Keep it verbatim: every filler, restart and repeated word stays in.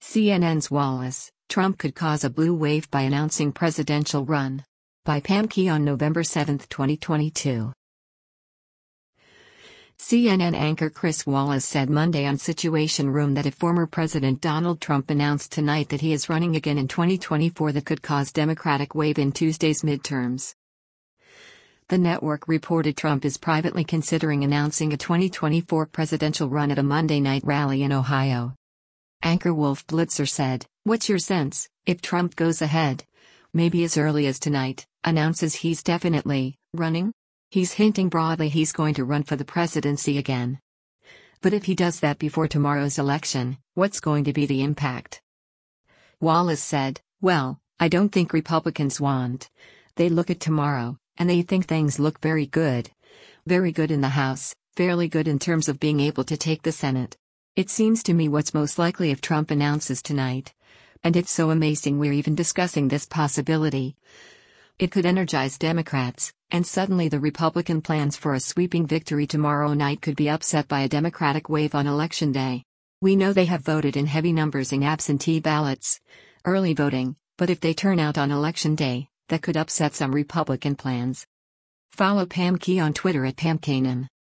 C N N's Wallace, Trump could cause a blue wave by announcing presidential run. By Pam Key on November seventh, twenty twenty-two. C N N anchor Chris Wallace said Monday on Situation Room that if former President Donald Trump announced tonight that he is running again in twenty twenty-four, that could cause Democratic wave in Tuesday's midterms. The network reported Trump is privately considering announcing a twenty twenty-four presidential run at a Monday night rally in Ohio. Anchor Wolf Blitzer said, "What's your sense, if Trump goes ahead, maybe as early as tonight, announces he's definitely running? He's hinting broadly he's going to run for the presidency again. But if he does that before tomorrow's election, what's going to be the impact?" Wallace said, "Well, I don't think Republicans want. They look at tomorrow, and they think things look very good. Very good in the House, fairly good in terms of being able to take the Senate. It seems to me what's most likely if Trump announces tonight. And it's so amazing we're even discussing this possibility. It could energize Democrats, and suddenly the Republican plans for a sweeping victory tomorrow night could be upset by a Democratic wave on Election Day. We know they have voted in heavy numbers in absentee ballots, early voting, but if they turn out on Election Day, that could upset some Republican plans." Follow Pam Key on Twitter at Pam Kanan.